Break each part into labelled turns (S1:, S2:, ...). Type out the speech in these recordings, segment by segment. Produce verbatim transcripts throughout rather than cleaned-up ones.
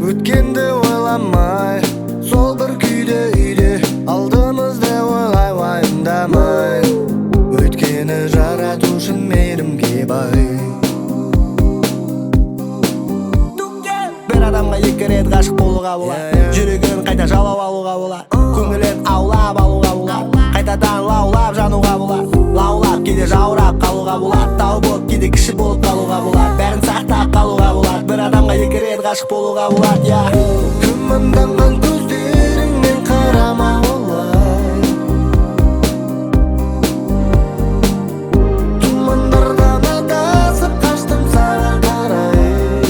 S1: өткенді ойламай, сол бір күйде үйде алдымызды ойлай уайымдамай, өткені жаратушың мейірімге бай.
S2: Bir адамға екі рет ғашық болуға болады, жүрегін қайта жалап алуға болады, көңілін аулап алуға болады, қайтадан лаулап жануға болады, лаулап кейде жаурап қалуға болады, тау болып кейде кіші болып қалуға болады, бәрін сақтап қалуға болады. Bir адамға екі рет ғашық болуға болады, я
S1: Күмәнданған көздеріңмен қарама олай, тұмандардан адасып қаштым саған қарай.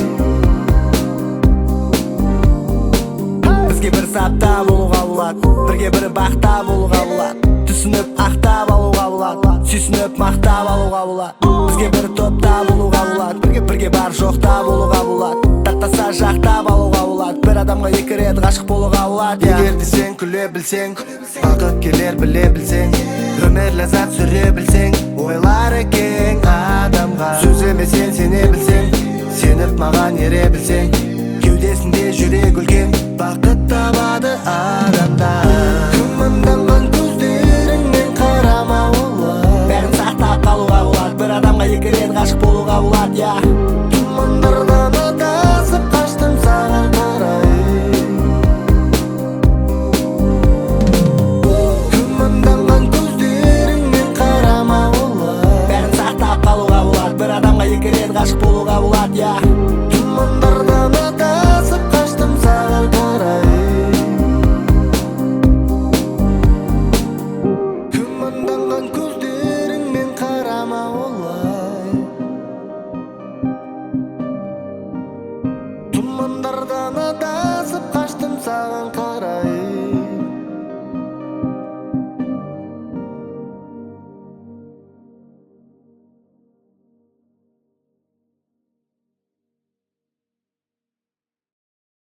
S2: Бізге бір сапта болуға болады, бірге бір бақта болуға болады, түсініп ақтап алуға болады, сүйсініп мақтап алуға болады. Бізге бір топта болуға болады, бірге бірге бар жоқта болуға болады, тақтаса жақтап алуға болады. Bir адамға екі рет ғашық болуға болады,
S1: Егер де сен күле білсең, бақыт келер біле білсең, өмір ләззат сүре білсең, ойлары кең адамға сөзіме сен сене білсең, сеніп маған ере білсең, кеудесінде жүрек үлкен бақыт табады адамда. Күмәнданған көздеріңмен қарама олай,
S2: бәрін сақтап қалуға болады. Bir адамға екі рет ғашық болуға болады, я
S1: тұмандардан адасып қаштым саған қарай. Күмәнданған көздеріңмен қарама олай,
S2: бәрін сақтап қалуға болады. Bir адамға екі рет ғашық болуға болады, я
S1: тұмандардан адасып қаштым саған қарай. Күмәнданған көздеріңмен қарама олай, тұмандардан адасып